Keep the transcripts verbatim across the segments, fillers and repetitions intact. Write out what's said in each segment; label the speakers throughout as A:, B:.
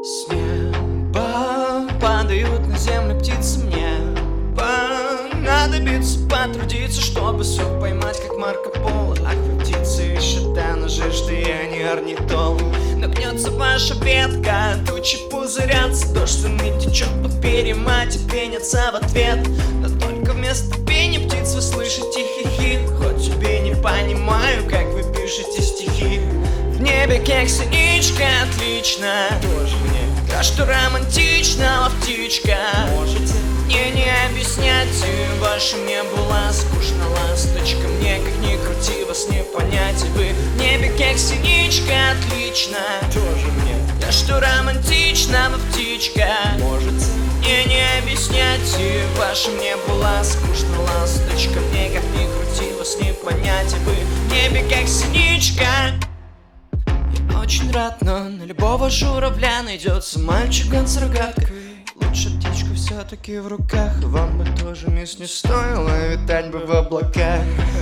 A: С неба падают на землю птицы, мне понадобится потрудиться, чтобы все поймать, как Марко Поло. Ах, вы птицы, ищете надежды, я не орнитолог. Нагнется ваша ветка, тучи пузырятся, дождь шумит, течет под перьям, а те пенятся в ответ. Но только вместо пения птиц вы слышите хихи. Хоть тебе не понимаю, как вы пишете стихи. В небе кексиничка, отлично. Тоже мне. Да что романтичного птичка. Можете мне не объяснять, и ваша мне была скучно, ласточка. Мне как ни крути, вас не понять. И вы в небе кексиничка, отлично. Тоже мне. Да что романтичного птичка. Можете мне не объяснять, и ваша мне была скучно, ласточка. Мне как ни крути, вас не понять. И вы в небе кексиничка. Очень рад, но на любого журавля найдется мальчик-гон с рогаткой. Лучше птичку все-таки в руках. Вам бы тоже, мисс, не стоило витать бы в облаках.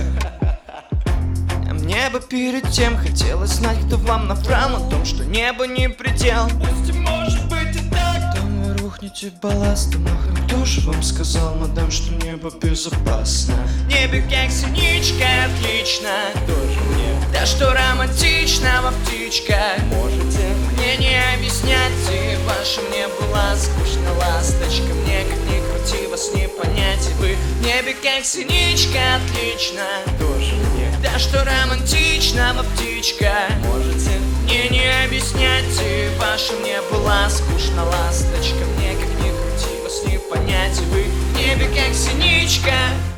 A: А мне бы перед тем хотелось знать, кто вам наврал о том, что небо не предел. Пусть может быть и так. Потом вы рухнете балластом. Ах, кто же вам сказал, мадам, что небо безопасно? В небе кексиничка, отлично. Тоже мне. Да что романтичного птичка. Можете мне не объяснять, и ваша мне была скучно, ласточка. Мне как ни крути, вас не понять. И вы в небе кексиничка, отлично. Тоже мне. Да что романтичного птичка. Можете мне не объяснять, и ваша мне была скучно, ласточка. Мне как ни крути, вас не понять. И вы в небе кексиничка.